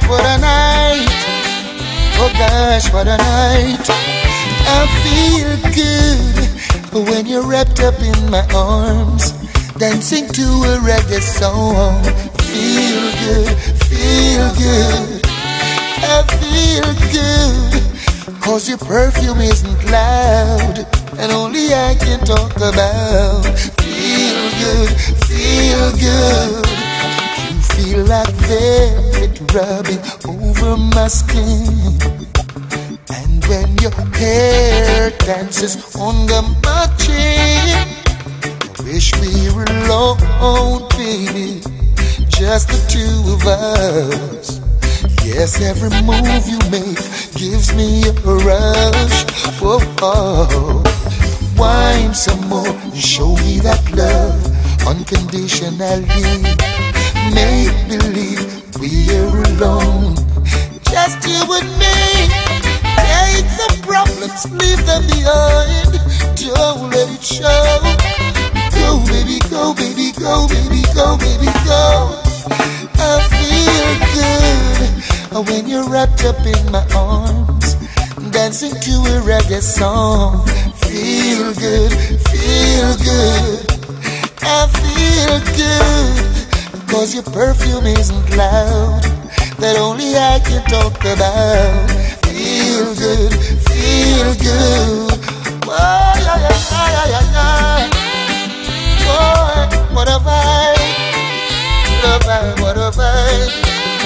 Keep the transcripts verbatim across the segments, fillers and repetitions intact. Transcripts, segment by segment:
what a night. Oh gosh, what a night. I feel good when you're wrapped up in my arms, dancing to a reggae song. Feel good, feel good. I feel good, cause your perfume isn't loud, and only I can talk about. Feel good, feel good. You feel like velvet rubbing over my skin, and when your hair dances on my chin, I wish we were alone, baby, just the two of us. Yes, every move you make gives me a rush. Whoa, oh. Wine some more and show me that love unconditionally. Make believe we're alone, just you and me. Take the problems, leave them behind. Don't let it show. Go, baby, go, baby, go, baby, go, baby, go. I feel good when you're wrapped up in my arms, dancing to a reggae song. Feel good, feel good. I feel good, cause your perfume isn't loud, that only I can talk about. Feel good, feel good. Whoa, yeah, yeah, yeah, yeah, yeah. Boy, what a vibe. What a vibe, what a vibe.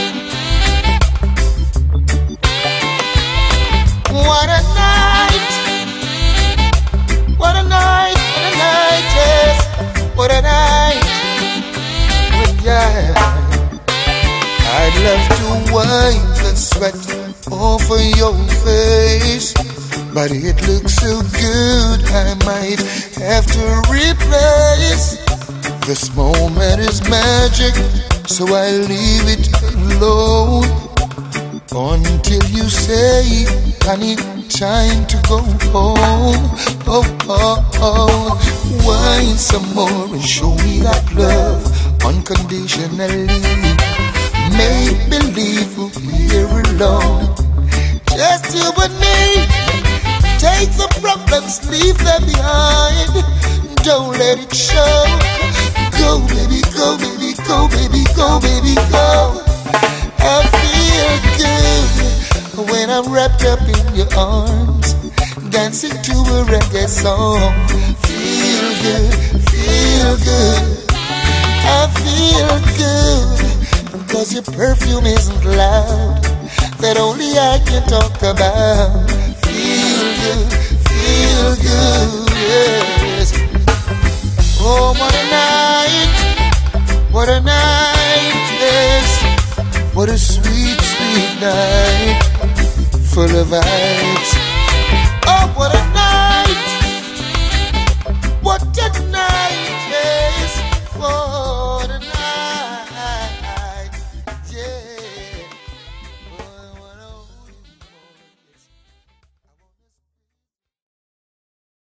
What a night. What a night, what a night, yes. What a night. Oh, yeah. I'd love to wipe the sweat off of your face, but it looks so good I might have to replace. This moment is magic, so I leave it alone until you say, honey, time to go home. Oh, oh, oh. Wine some more and show me that love unconditionally. Make believe we're alone, just you and me. Take the problems, leave them behind. Don't let it show. Go, baby, go, baby, go, baby, go, baby, go. I feel good when I'm wrapped up in your arms, dancing to a reggae song. Feel good, feel good. I feel good, cause your perfume isn't loud, that only I can talk about. Feel good, feel good, yes. Oh, what a night, what a night, yes. What a sweet, sweet night, full of vibes. Oh, what a